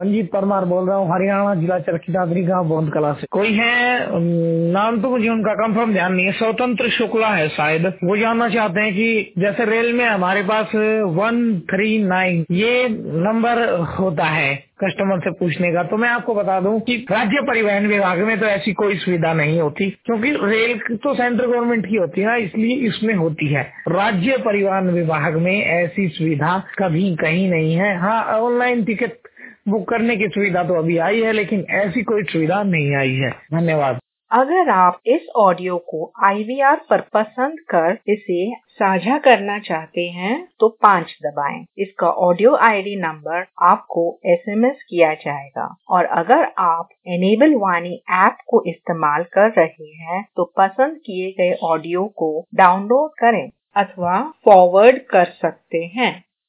मंजीत परमार बोल रहा हूँ, हरियाणा जिला चरखी दादरी गाँव बोंद कला से। कोई है, नाम तो मुझे उनका कंफर्म ध्यान नहीं है, स्वतंत्र शुक्ला है शायद। वो जानना चाहते हैं कि जैसे रेल में हमारे पास 139 ये नंबर होता है कस्टमर से पूछने का, तो मैं आपको बता दूं कि राज्य परिवहन विभाग में तो ऐसी कोई सुविधा नहीं होती, क्योंकि रेल तो सेंट्रल गवर्नमेंट की होती है ना, इसलिए इसमें होती है। राज्य परिवहन विभाग में ऐसी सुविधा कभी कहीं नहीं है। हाँ, ऑनलाइन टिकट बुक करने की सुविधा तो अभी आई है, लेकिन ऐसी कोई सुविधा नहीं आई है। धन्यवाद। अगर आप इस ऑडियो को IVR पर पसंद कर इसे साझा करना चाहते हैं तो 5 दबाएं। इसका ऑडियो ID नंबर आपको SMS किया जाएगा। और अगर आप एनेबल वाणी ऐप को इस्तेमाल कर रहे हैं तो पसंद किए गए ऑडियो को डाउनलोड करें अथवा फॉरवर्ड कर सकते हैं।